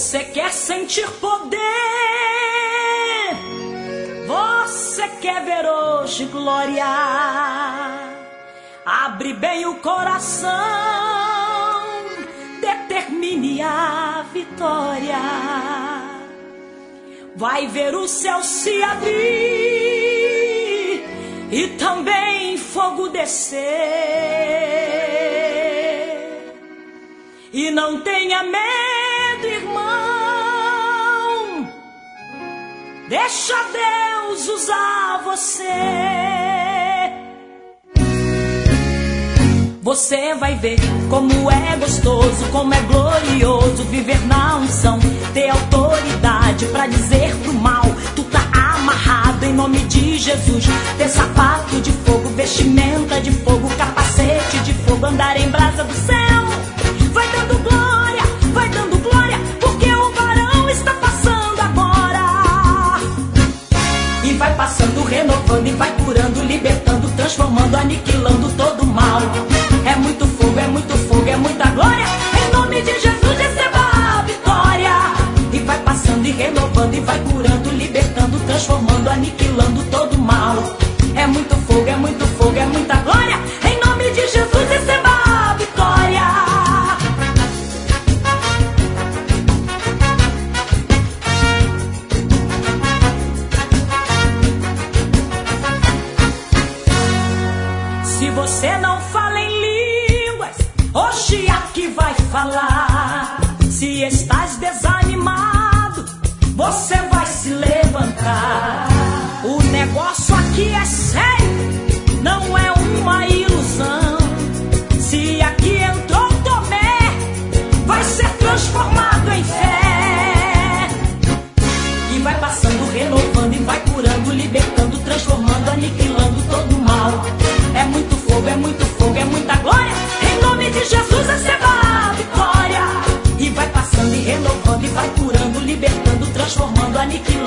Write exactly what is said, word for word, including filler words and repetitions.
Você quer sentir poder? Você quer ver hoje glória? Abre bem o coração, determine a vitória. Vai ver o céu se abrir e também fogo descer. E não tenha medo, irmão, deixa Deus usar você. Você vai ver como é gostoso, como é glorioso viver na unção, ter autoridade pra dizer pro mal: tu tá amarrado em nome de Jesus. Ter sapato de fogo, vestimenta de fogo, capacete de fogo, andar em brasa do céu. Vai dando glória, vai dando glória, porque o varão está passando agora. E vai passando, renovando, e vai curando, libertando, transformando, aniquilando todo o mal. É muito fogo, é muito fogo, é muita glória. Em nome de Jesus receba a vitória. E vai passando e renovando, e vai curando, libertando, transformando, aniquilando todo o mal. É muito fogo, é muito fogo, é muita glória. Em nome de Jesus receba a vitória. Se você não fala em línguas, hoje aqui vai falar. Se estás desanimado, você vai se levantar. O negócio aqui é sério, não é uma ilusão. Se aqui entrou Tomé, vai ser transformado em fé. E vai passando, renovando, e vai curando, libertando, transformando, aniquilando todo o mal. É muito fogo, é muito fogo, é muita glória. Em nome de Jesus receba a vitória. E vai passando e renovando, e vai curando, libertando, transformando, aniquilando